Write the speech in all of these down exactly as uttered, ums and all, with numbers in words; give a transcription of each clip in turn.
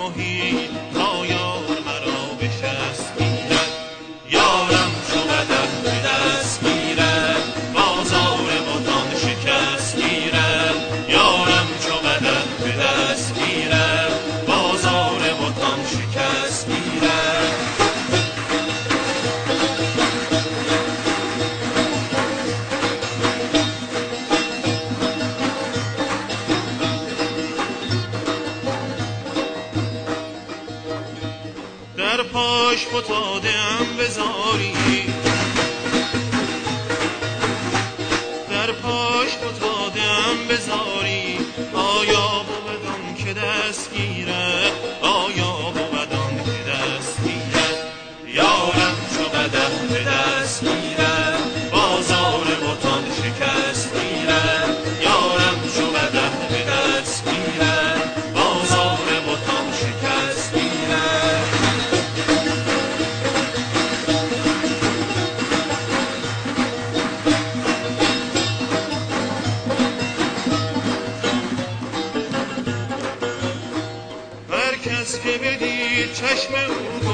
راهی تا یار مرا به شست گیرد. یارم چو قدم به دست گیرد بازار بتان شکست گیرد. یارم چو قدم به دست گیرد بازار بتان شکست گیرد. در پاش فتادم به زاری، در پاش فتادم به زاری. آیا بودم که دست گیرد، آیا بودم که دست گیرد. یارم چو قدم به دست گیرد بازار بتان شکست گیرد. یارم چو قدم به دست گیرد بازار بتان شکست گیرد. هر کس که بدید چشم او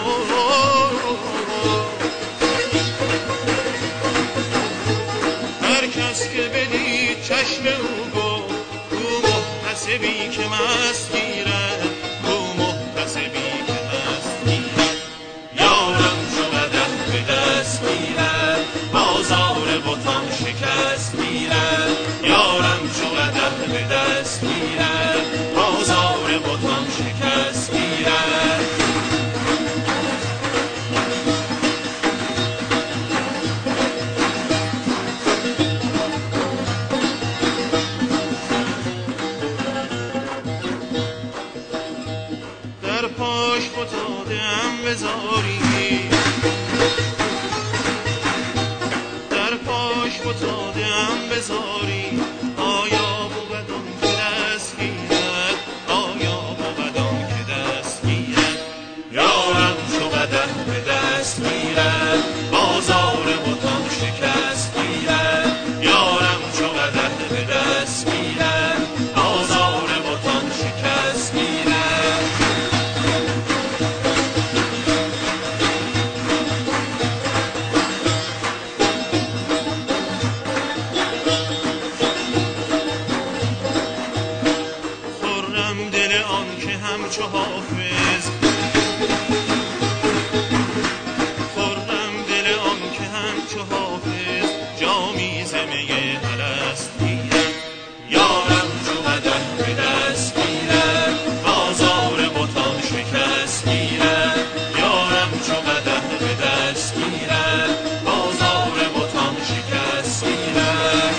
هر کس که بدید چشم او گفت او محتسبی که مست گیرد، او محتسبی که مست گیرد. یارم چو قدم به دست گیرد بازار بتان شکست گیرد. یارم چو قدم به دست گیرد بازار بتان شکست گیرد. در پاش فتادم به زاری، در پاش فتادم به زاری. آیا بودم که دست گیرد، آیا بودم که دست گیرد. یارم چو قدم به دست گیرد بازار بتان شکست گیرد. یارم چو قدم به دست گیرد بازار بتان شکست گیرد. خرم دل آن که همچو حافظ، خرم دل آن که همچو حافظ جامی ز می الست گیرد. یارم چو قدم به دست گیرد بازار بتان شکست گیرد. یارم چو قدم به دست گیرد بازار بتان شکست گیرد.